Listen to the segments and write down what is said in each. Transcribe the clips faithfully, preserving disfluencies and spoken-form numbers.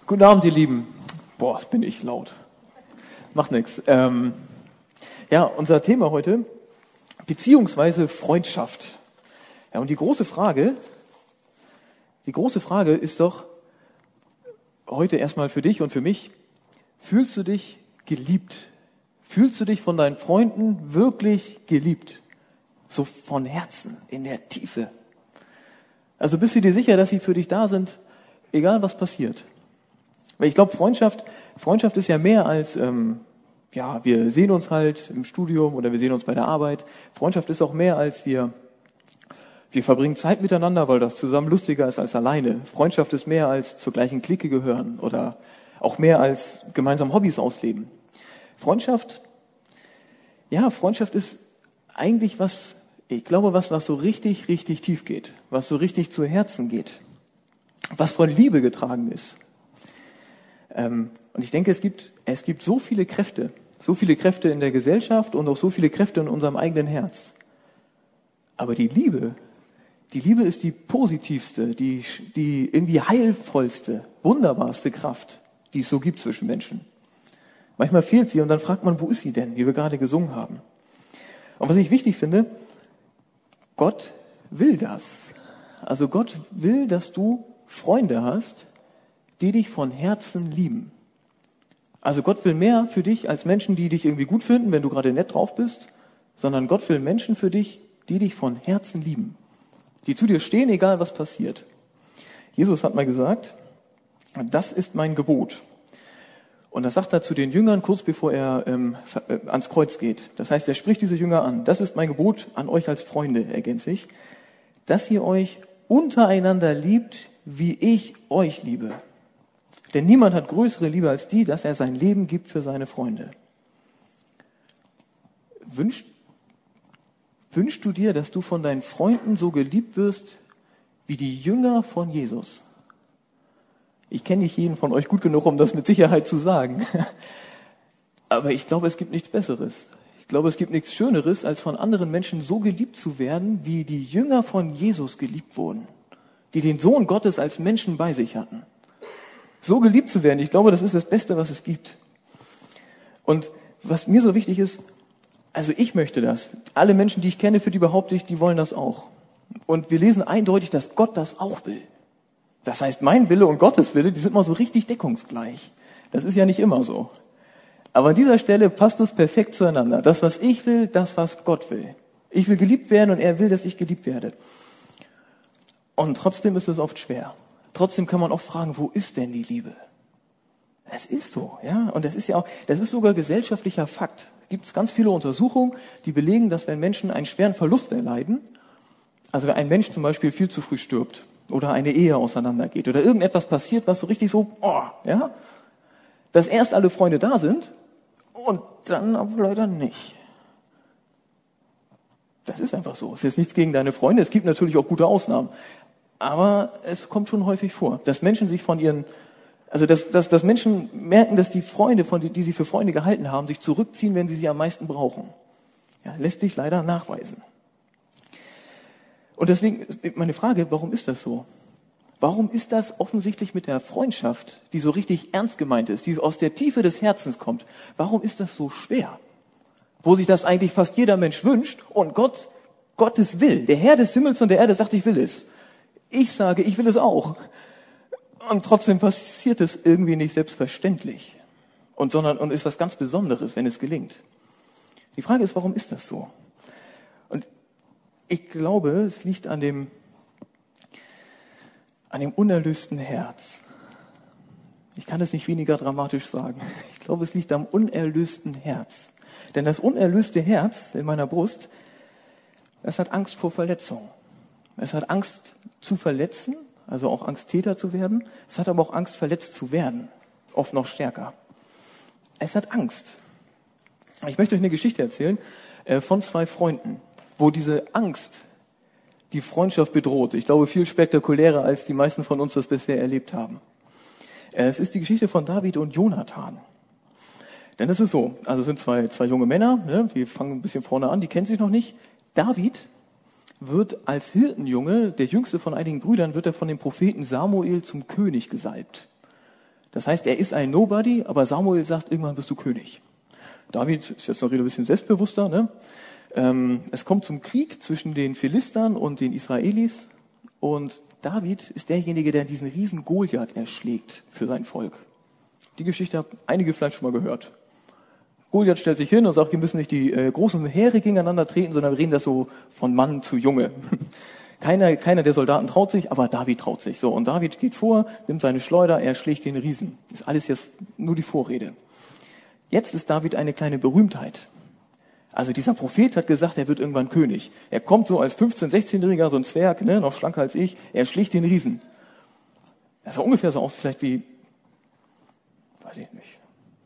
Guten Abend, ihr Lieben. Boah, das bin ich laut. Macht nichts. Ähm, ja, unser Thema heute, beziehungsweise Freundschaft. Ja, und die große Frage, die große Frage ist doch heute erstmal für dich und für mich, fühlst du dich geliebt? Fühlst du dich von deinen Freunden wirklich geliebt? So von Herzen, in der Tiefe. Also bist du dir sicher, dass sie für dich da sind, egal was passiert? Weil ich glaube, Freundschaft, Freundschaft ist ja mehr als, ähm, ja, wir sehen uns halt im Studium oder wir sehen uns bei der Arbeit. Freundschaft ist auch mehr als wir, wir verbringen Zeit miteinander, weil das zusammen lustiger ist als alleine. Freundschaft ist mehr als zur gleichen Clique gehören oder auch mehr als gemeinsam Hobbys ausleben. Freundschaft, ja, Freundschaft ist eigentlich was, ich glaube, was, was so richtig, richtig tief geht, was so richtig zu Herzen geht, was von Liebe getragen ist. Ähm, und ich denke, es gibt, es gibt so viele Kräfte, so viele Kräfte in der Gesellschaft und auch so viele Kräfte in unserem eigenen Herz. Aber die Liebe, die Liebe ist die positivste, die, die irgendwie heilvollste, wunderbarste Kraft, die es so gibt zwischen Menschen. Manchmal fehlt sie und dann fragt man, wo ist sie denn, wie wir gerade gesungen haben. Und was ich wichtig finde, Gott will das. Also Gott will, dass du Freunde hast, die dich von Herzen lieben. Also Gott will mehr für dich als Menschen, die dich irgendwie gut finden, wenn du gerade nett drauf bist, sondern Gott will Menschen für dich, die dich von Herzen lieben. Die zu dir stehen, egal was passiert. Jesus hat mal gesagt, das ist mein Gebot. Und das sagt er zu den Jüngern kurz bevor er ähm, ans Kreuz geht. Das heißt, er spricht diese Jünger an. Das ist mein Gebot an euch als Freunde, ergänze ich, dass ihr euch untereinander liebt, wie ich euch liebe. Denn niemand hat größere Liebe als die, dass er sein Leben gibt für seine Freunde. Wünschst, wünschst du dir, dass du von deinen Freunden so geliebt wirst wie die Jünger von Jesus? Ich kenne nicht jeden von euch gut genug, um das mit Sicherheit zu sagen. Aber ich glaube, es gibt nichts Besseres. Ich glaube, es gibt nichts Schöneres, als von anderen Menschen so geliebt zu werden, wie die Jünger von Jesus geliebt wurden, die den Sohn Gottes als Menschen bei sich hatten. So geliebt zu werden, ich glaube, das ist das Beste, was es gibt. Und was mir so wichtig ist, also ich möchte das. Alle Menschen, die ich kenne, für die behaupte ich, die wollen das auch. Und wir lesen eindeutig, dass Gott das auch will. Das heißt, mein Wille und Gottes Wille, die sind immer so richtig deckungsgleich. Das ist ja nicht immer so. Aber an dieser Stelle passt es perfekt zueinander. Das, was ich will, das, was Gott will. Ich will geliebt werden und er will, dass ich geliebt werde. Und trotzdem ist es oft schwer. Trotzdem kann man auch fragen, wo ist denn die Liebe? Es ist so, ja. Und das ist ja auch, das ist sogar gesellschaftlicher Fakt. Es gibt ganz viele Untersuchungen, die belegen, dass wenn Menschen einen schweren Verlust erleiden, also wenn ein Mensch zum Beispiel viel zu früh stirbt oder eine Ehe auseinandergeht oder irgendetwas passiert, was so richtig so, oh, ja, dass erst alle Freunde da sind und dann aber leider nicht. Das ist einfach so. Es ist jetzt nichts gegen deine Freunde. Es gibt natürlich auch gute Ausnahmen. Aber es kommt schon häufig vor, dass Menschen sich von ihren, also dass, dass, dass Menschen merken, dass die Freunde, von die, die sie für Freunde gehalten haben, sich zurückziehen, wenn sie sie am meisten brauchen. Ja, lässt sich leider nachweisen. Und deswegen meine Frage, warum ist das so? Warum ist das offensichtlich mit der Freundschaft, die so richtig ernst gemeint ist, die aus der Tiefe des Herzens kommt, warum ist das so schwer? Wo sich das eigentlich fast jeder Mensch wünscht und Gott, Gottes will, der Herr des Himmels und der Erde sagt, ich will es. Ich sage, ich will es auch. Und trotzdem passiert es irgendwie nicht selbstverständlich. Und, sondern, und ist was ganz Besonderes, wenn es gelingt. Die Frage ist, warum ist das so? Und ich glaube, es liegt an dem, an dem unerlösten Herz. Ich kann es nicht weniger dramatisch sagen. Ich glaube, es liegt am unerlösten Herz. Denn das unerlöste Herz in meiner Brust, das hat Angst vor Verletzung. Es hat Angst zu verletzen, also auch Angst, Täter zu werden. Es hat aber auch Angst, verletzt zu werden. Oft noch stärker. Es hat Angst. Ich möchte euch eine Geschichte erzählen äh, von zwei Freunden, wo diese Angst die Freundschaft bedroht. Ich glaube, viel spektakulärer, als die meisten von uns das bisher erlebt haben. Äh, es ist die Geschichte von David und Jonathan. Denn es ist so, also es sind zwei, zwei junge Männer, ne, wir fangen ein bisschen vorne an, die kennen sich noch nicht. David wird als Hirtenjunge, der jüngste von einigen Brüdern, wird er von dem Propheten Samuel zum König gesalbt. Das heißt, er ist ein Nobody, aber Samuel sagt, irgendwann wirst du König. David ist jetzt noch wieder ein bisschen selbstbewusster. Ne? Ähm, es kommt zum Krieg zwischen den Philistern und den Israelis. Und David ist derjenige, der diesen riesen Goliath erschlägt für sein Volk. Die Geschichte haben einige vielleicht schon mal gehört. Goliath stellt sich hin und sagt, wir müssen nicht die äh, großen Heere gegeneinander treten, sondern wir reden das so von Mann zu Junge. Keiner, keiner der Soldaten traut sich, aber David traut sich. So, und David geht vor, nimmt seine Schleuder, er schlägt den Riesen. Das ist alles jetzt nur die Vorrede. Jetzt ist David eine kleine Berühmtheit. Also dieser Prophet hat gesagt, er wird irgendwann König. Er kommt so als fünfzehn-, sechzehnjähriger, so ein Zwerg, ne, noch schlanker als ich, er schlägt den Riesen. Das sah ungefähr so aus, vielleicht wie, weiß ich nicht,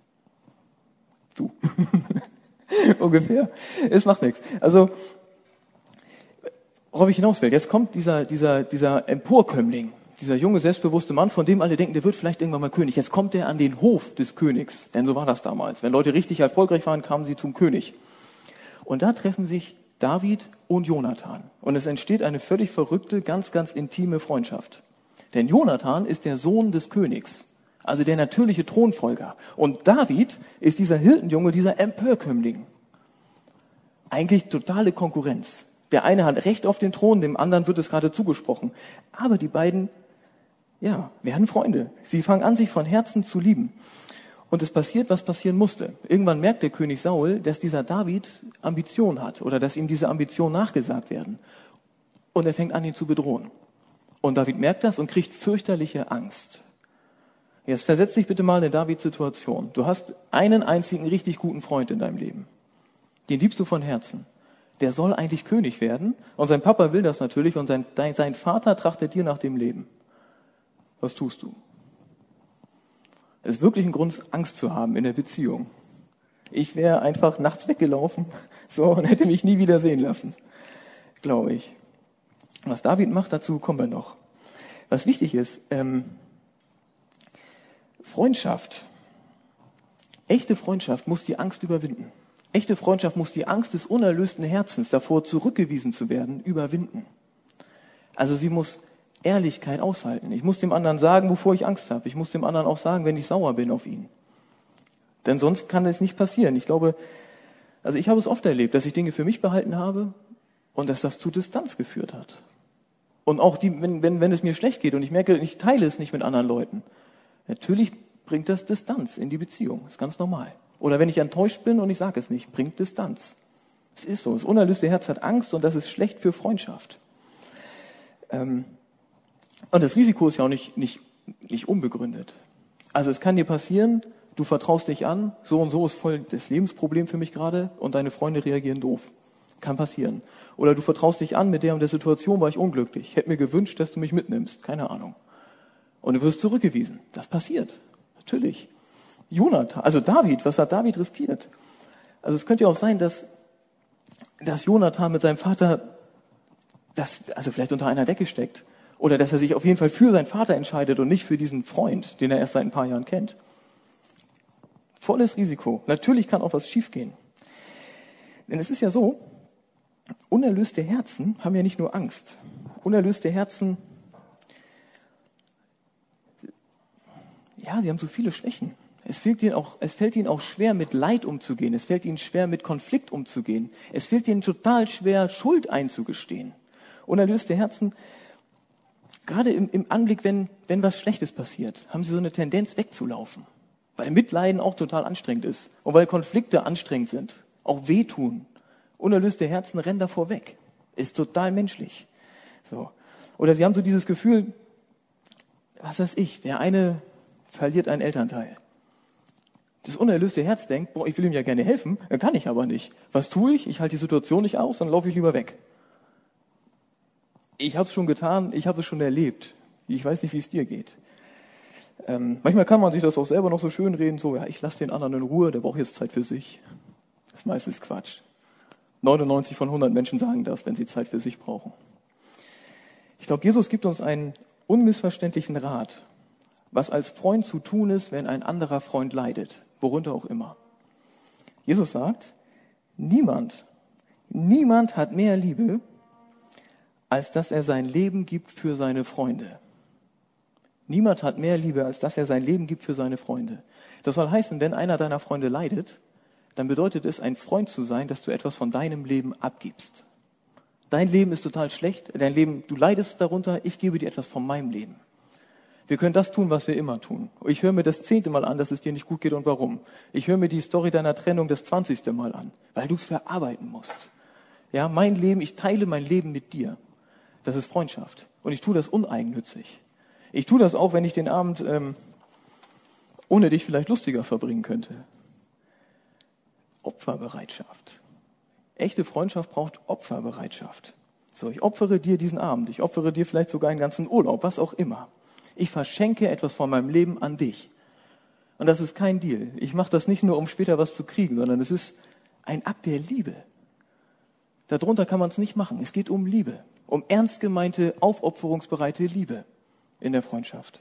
du. Ungefähr. Es macht nichts. Also, worauf ich hinaus will, jetzt kommt dieser, dieser, dieser Emporkömmling, dieser junge, selbstbewusste Mann, von dem alle denken, der wird vielleicht irgendwann mal König. Jetzt kommt er an den Hof des Königs, denn so war das damals. Wenn Leute richtig erfolgreich waren, kamen sie zum König. Und da treffen sich David und Jonathan. Und es entsteht eine völlig verrückte, ganz, ganz intime Freundschaft. Denn Jonathan ist der Sohn des Königs, also der natürliche Thronfolger. Und David ist dieser Hirtenjunge, dieser Emporkömmling. Eigentlich totale Konkurrenz. Der eine hat Recht auf den Thron, dem anderen wird es gerade zugesprochen. Aber die beiden, ja, werden Freunde. Sie fangen an, sich von Herzen zu lieben. Und es passiert, was passieren musste. Irgendwann merkt der König Saul, dass dieser David Ambition hat oder dass ihm diese Ambitionen nachgesagt werden. Und er fängt an, ihn zu bedrohen. Und David merkt das und kriegt fürchterliche Angst. Jetzt versetz dich bitte mal in Davids Situation. Du hast einen einzigen richtig guten Freund in deinem Leben. Den liebst du von Herzen. Der soll eigentlich König werden. Und sein Papa will das natürlich. Und sein, sein Vater trachtet dir nach dem Leben. Was tust du? Es ist wirklich ein Grund, Angst zu haben in der Beziehung. Ich wäre einfach nachts weggelaufen, so, und hätte mich nie wieder sehen lassen. Glaube ich. Was David macht, dazu kommen wir noch. Was wichtig ist, ähm, Freundschaft. Echte Freundschaft muss die Angst überwinden. Echte Freundschaft muss die Angst des unerlösten Herzens, davor zurückgewiesen zu werden, überwinden. Also sie muss Ehrlichkeit aushalten. Ich muss dem anderen sagen, wovor ich Angst habe. Ich muss dem anderen auch sagen, wenn ich sauer bin auf ihn. Denn sonst kann es nicht passieren. Ich glaube, also ich habe es oft erlebt, dass ich Dinge für mich behalten habe und dass das zu Distanz geführt hat. Und auch die, wenn, wenn, wenn es mir schlecht geht und ich merke, ich teile es nicht mit anderen Leuten. Natürlich bringt das Distanz in die Beziehung. Das ist ganz normal. Oder wenn ich enttäuscht bin und ich sage es nicht, bringt Distanz. Es ist so. Das unerlöste Herz hat Angst und das ist schlecht für Freundschaft. Ähm, Und das Risiko ist ja auch nicht, nicht, nicht unbegründet. Also es kann dir passieren, du vertraust dich an, so und so ist voll das Lebensproblem für mich gerade und deine Freunde reagieren doof. Kann passieren. Oder du vertraust dich an, mit der und der Situation war ich unglücklich. Ich hätte mir gewünscht, dass du mich mitnimmst. Keine Ahnung. Und du wirst zurückgewiesen. Das passiert. Natürlich. Jonathan, also David, was hat David riskiert? Also es könnte ja auch sein, dass, dass Jonathan mit seinem Vater, das, also vielleicht unter einer Decke steckt. Oder dass er sich auf jeden Fall für seinen Vater entscheidet und nicht für diesen Freund, den er erst seit ein paar Jahren kennt. Volles Risiko. Natürlich kann auch was schiefgehen. Denn es ist ja so, unerlöste Herzen haben ja nicht nur Angst. Unerlöste Herzen, ja, sie haben so viele Schwächen. Es fällt ihnen auch, es fällt ihnen auch schwer, mit Leid umzugehen. Es fällt ihnen schwer, mit Konflikt umzugehen. Es fällt ihnen total schwer, Schuld einzugestehen. Unerlöste Herzen, gerade im, im Anblick, wenn, wenn was Schlechtes passiert, haben sie so eine Tendenz wegzulaufen. Weil Mitleiden auch total anstrengend ist. Und weil Konflikte anstrengend sind. Auch wehtun. Unerlöste Herzen rennen davor weg. Ist total menschlich. So. Oder sie haben so dieses Gefühl, was weiß ich, der eine verliert einen Elternteil. Das unerlöste Herz denkt, boah, ich will ihm ja gerne helfen, kann ich aber nicht. Was tue ich? Ich halte die Situation nicht aus, dann laufe ich lieber weg. Ich habe es schon getan, ich habe es schon erlebt. Ich weiß nicht, wie es dir geht. Ähm, manchmal kann man sich das auch selber noch so schön reden, so, ja, ich lasse den anderen in Ruhe, der braucht jetzt Zeit für sich. Das ist meistens Quatsch. neunundneunzig von hundert Menschen sagen das, wenn sie Zeit für sich brauchen. Ich glaube, Jesus gibt uns einen unmissverständlichen Rat, was als Freund zu tun ist, wenn ein anderer Freund leidet, worunter auch immer. Jesus sagt, niemand, niemand hat mehr Liebe, als dass er sein Leben gibt für seine Freunde. Niemand hat mehr Liebe, als dass er sein Leben gibt für seine Freunde. Das soll heißen, wenn einer deiner Freunde leidet, dann bedeutet es, ein Freund zu sein, dass du etwas von deinem Leben abgibst. Dein Leben ist total schlecht, dein Leben, du leidest darunter, ich gebe dir etwas von meinem Leben. Wir können das tun, was wir immer tun. Ich höre mir das zehnte Mal an, dass es dir nicht gut geht und warum. Ich höre mir die Story deiner Trennung das zwanzigste Mal an, weil du es verarbeiten musst. Ja, mein Leben, ich teile mein Leben mit dir. Das ist Freundschaft. Und ich tue das uneigennützig. Ich tue das auch, wenn ich den Abend ähm, ohne dich vielleicht lustiger verbringen könnte. Opferbereitschaft. Echte Freundschaft braucht Opferbereitschaft. So, ich opfere dir diesen Abend. Ich opfere dir vielleicht sogar einen ganzen Urlaub, was auch immer. Ich verschenke etwas von meinem Leben an dich. Und das ist kein Deal. Ich mache das nicht nur, um später was zu kriegen, sondern es ist ein Akt der Liebe. Darunter kann man es nicht machen. Es geht um Liebe. Um ernst gemeinte, aufopferungsbereite Liebe in der Freundschaft.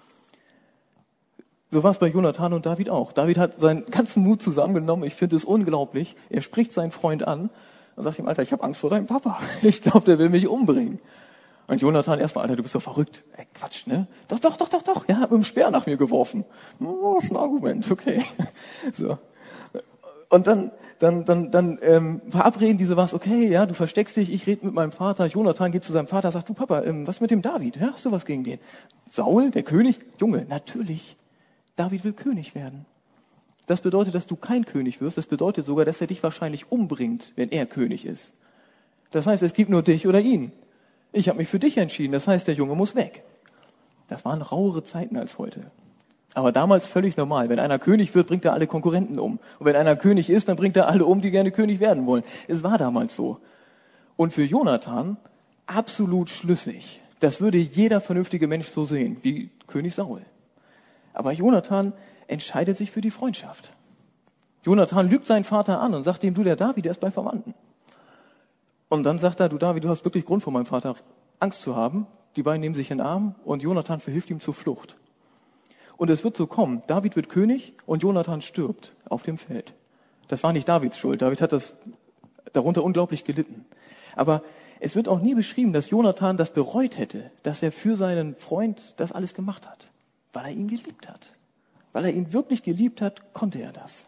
So war es bei Jonathan und David auch. David hat seinen ganzen Mut zusammengenommen. Ich finde es unglaublich. Er spricht seinen Freund an und sagt ihm, Alter, ich habe Angst vor deinem Papa. Ich glaube, der will mich umbringen. Und Jonathan erstmal, Alter, du bist doch verrückt. Ey, Quatsch, ne? Doch, doch, doch, doch, doch. Er hat mit dem Speer nach mir geworfen. Oh, das ist ein Argument, okay. So. Und dann, dann, dann, dann ähm, verabreden diese was, okay, ja, du versteckst dich, ich rede mit meinem Vater. Jonathan geht zu seinem Vater, sagt, du Papa, ähm, was mit dem David? Ja, hast du was gegen den? Saul, der König? Junge, natürlich. David will König werden. Das bedeutet, dass du kein König wirst. Das bedeutet sogar, dass er dich wahrscheinlich umbringt, wenn er König ist. Das heißt, es gibt nur dich oder ihn. Ich habe mich für dich entschieden. Das heißt, der Junge muss weg. Das waren rauere Zeiten als heute. Aber damals völlig normal. Wenn einer König wird, bringt er alle Konkurrenten um. Und wenn einer König ist, dann bringt er alle um, die gerne König werden wollen. Es war damals so. Und für Jonathan absolut schlüssig. Das würde jeder vernünftige Mensch so sehen, wie König Saul. Aber Jonathan entscheidet sich für die Freundschaft. Jonathan lügt seinen Vater an und sagt ihm, du, der David, der ist bei Verwandten. Und dann sagt er, du David, du hast wirklich Grund vor meinem Vater Angst zu haben. Die beiden nehmen sich in den Arm und Jonathan verhilft ihm zur Flucht. Und es wird so kommen, David wird König und Jonathan stirbt auf dem Feld. Das war nicht Davids Schuld, David hat das darunter unglaublich gelitten. Aber es wird auch nie beschrieben, dass Jonathan das bereut hätte, dass er für seinen Freund das alles gemacht hat. Weil er ihn geliebt hat. Weil er ihn wirklich geliebt hat, konnte er das.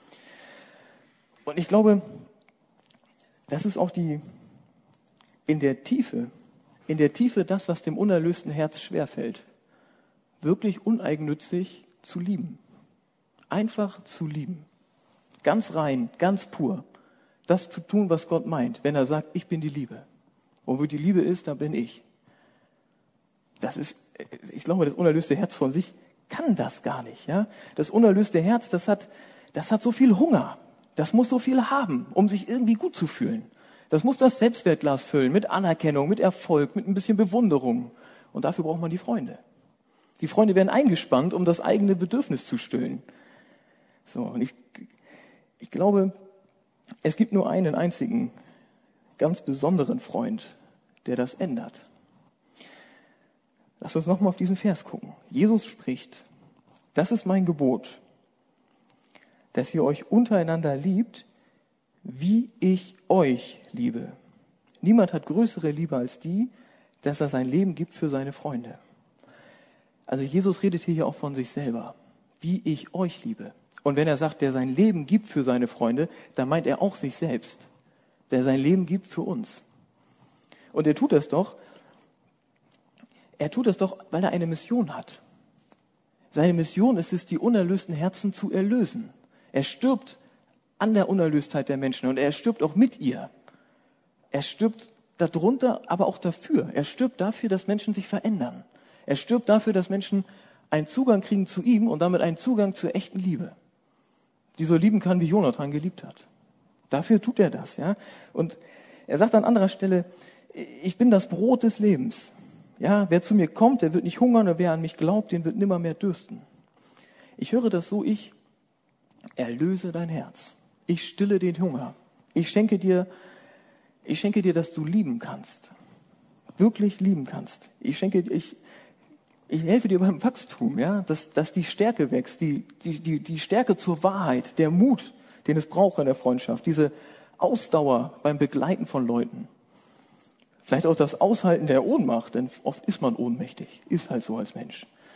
Und ich glaube, das ist auch die, in der Tiefe, in der Tiefe das, was dem unerlösten Herz schwerfällt, wirklich uneigennützig zu lieben. Einfach zu lieben. Ganz rein, ganz pur. Das zu tun, was Gott meint, wenn er sagt, ich bin die Liebe. Und wo die Liebe ist, da bin ich. Das ist, ich glaube, das unerlöste Herz von sich kann das gar nicht. Ja? Das unerlöste Herz, das hat, das hat so viel Hunger. Das muss so viel haben, um sich irgendwie gut zu fühlen. Das muss das Selbstwertglas füllen mit Anerkennung, mit Erfolg, mit ein bisschen Bewunderung. Und dafür braucht man die Freunde. Die Freunde werden eingespannt, um das eigene Bedürfnis zu stillen. So, und ich, ich glaube, es gibt nur einen einzigen, ganz besonderen Freund, der das ändert. Lass uns nochmal auf diesen Vers gucken. Jesus spricht, das ist mein Gebot, dass ihr euch untereinander liebt, wie ich euch liebe. Niemand hat größere Liebe als die, dass er sein Leben gibt für seine Freunde. Also Jesus redet hier auch von sich selber, wie ich euch liebe. Und wenn er sagt, der sein Leben gibt für seine Freunde, dann meint er auch sich selbst, der sein Leben gibt für uns. Und er tut das doch, er tut das doch, weil er eine Mission hat. Seine Mission ist es, die unerlösten Herzen zu erlösen. Er stirbt an der Unerlöstheit der Menschen und er stirbt auch mit ihr. Er stirbt darunter, aber auch dafür. Er stirbt dafür, dass Menschen sich verändern. Er stirbt dafür, dass Menschen einen Zugang kriegen zu ihm und damit einen Zugang zur echten Liebe, die so lieben kann, wie Jonathan geliebt hat. Dafür tut er das, ja. Und er sagt an anderer Stelle, ich bin das Brot des Lebens. Ja, wer zu mir kommt, der wird nicht hungern, und wer an mich glaubt, den wird nimmer mehr dürsten. Ich höre das so, ich erlöse dein Herz. Ich stille den Hunger. Ich schenke dir, ich schenke dir, dass du lieben kannst. Wirklich lieben kannst. Ich schenke, ich, ich helfe dir beim Wachstum, ja, dass, dass die Stärke wächst, die, die, die, die Stärke zur Wahrheit, der Mut, den es braucht in der Freundschaft, diese Ausdauer beim Begleiten von Leuten. Vielleicht auch das Aushalten der Ohnmacht, denn oft ist man ohnmächtig, ist halt so als Mensch.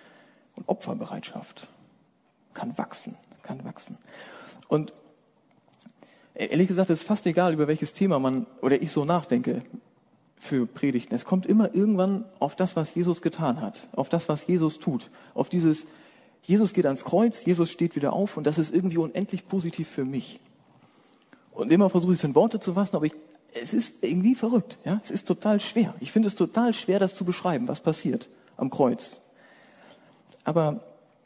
Und Opferbereitschaft kann wachsen, kann wachsen. Und ehrlich gesagt, es ist fast egal, über welches Thema man oder ich so nachdenke für Predigten. Es kommt immer irgendwann auf das, was Jesus getan hat, auf das, was Jesus tut, auf dieses, Jesus geht ans Kreuz, Jesus steht wieder auf und das ist irgendwie unendlich positiv für mich. Und immer versuche ich es in Worte zu fassen, aber ich, es ist irgendwie verrückt. Ja? Es ist total schwer. Ich finde es total schwer, das zu beschreiben, was passiert am Kreuz. Aber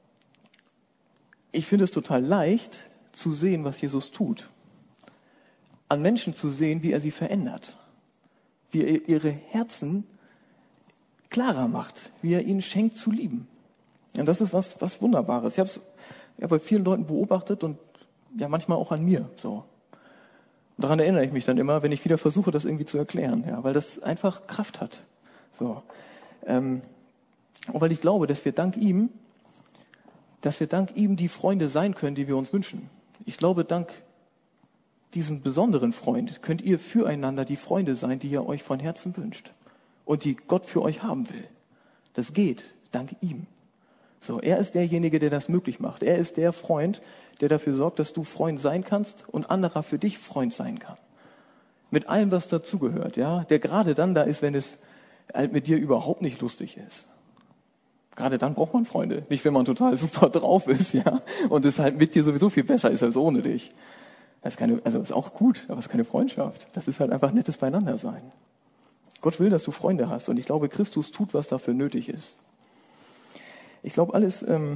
ich finde es total leicht zu sehen, was Jesus tut. An Menschen zu sehen, wie er sie verändert. Wie er ihre Herzen klarer macht. Wie er ihnen schenkt zu lieben. Und das ist was, was Wunderbares. Ich habe es ja, bei vielen Leuten beobachtet und ja manchmal auch an mir. So. Und daran erinnere ich mich dann immer, wenn ich wieder versuche, das irgendwie zu erklären. Ja, weil das einfach Kraft hat. So. Ähm, und weil ich glaube, dass wir dank ihm dass wir dank ihm die Freunde sein können, die wir uns wünschen. Ich glaube, dank diesem besonderen Freund könnt ihr füreinander die Freunde sein, die ihr euch von Herzen wünscht und die Gott für euch haben will. Das geht dank ihm. So, er ist derjenige, der das möglich macht. Er ist der Freund, der dafür sorgt, dass du Freund sein kannst und anderer für dich Freund sein kann. Mit allem, was dazugehört, ja, der gerade dann da ist, wenn es halt mit dir überhaupt nicht lustig ist. Gerade dann braucht man Freunde. Nicht, wenn man total super drauf ist, ja, und es halt mit dir sowieso viel besser ist als ohne dich. Das ist keine, also ist auch gut, aber es ist keine Freundschaft. Das ist halt einfach nettes Beieinandersein. Gott will, dass du Freunde hast und ich glaube, Christus tut, was dafür nötig ist. Ich glaube, alles, ähm,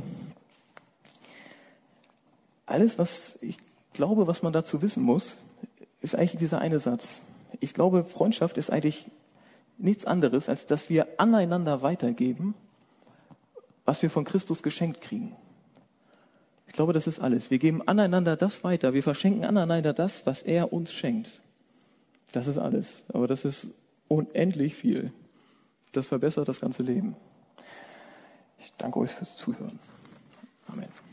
alles, was ich glaube, was man dazu wissen muss, ist eigentlich dieser eine Satz. Ich glaube, Freundschaft ist eigentlich nichts anderes, als dass wir aneinander weitergeben, was wir von Christus geschenkt kriegen. Ich glaube, das ist alles. Wir geben aneinander das weiter. Wir verschenken aneinander das, was er uns schenkt. Das ist alles. Aber das ist unendlich viel. Das verbessert das ganze Leben. Ich danke euch fürs Zuhören. Amen.